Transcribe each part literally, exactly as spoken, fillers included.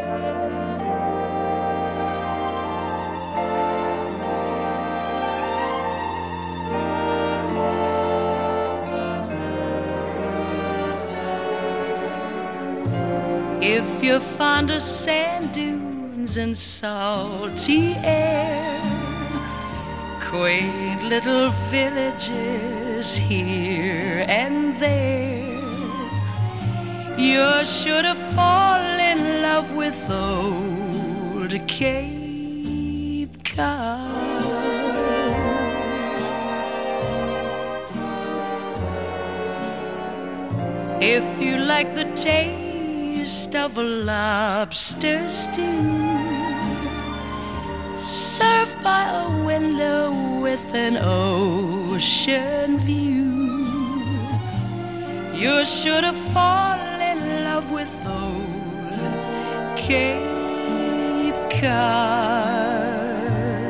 If you're fond of sand dunes and salty air, quaint little villages here and there, you're sure to fall in love with old Cape Cod. If you like the taste of a lobster stew served by a window with an ocean view, you're sure to fall in love with old Cape Cod.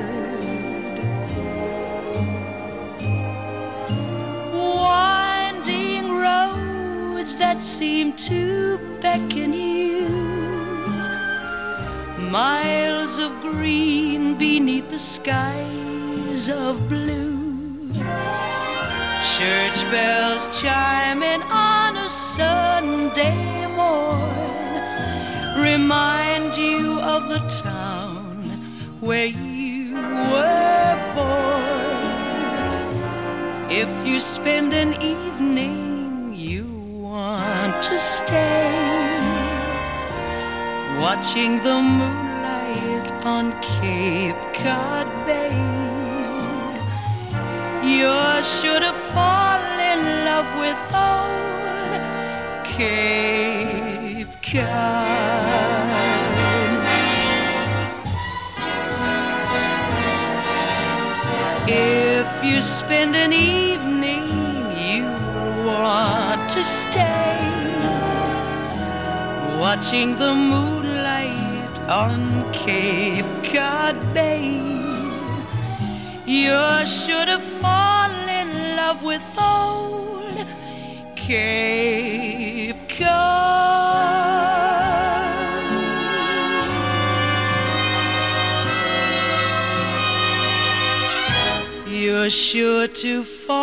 Winding roads that seem to beckon you, miles of green beneath the skies of blue, church bells chiming on a Sunday morn remind you of the town where you were born. If you spend an evening you want to stay, watching the moonlight on Cape Cod Bay, you're sure to fall in love with old Cape Cod. If you spend an evening you want to stay, watching the moonlight on Cape Cod Bay, you're sure to fall in love with old Cape Cod. You're sure to fall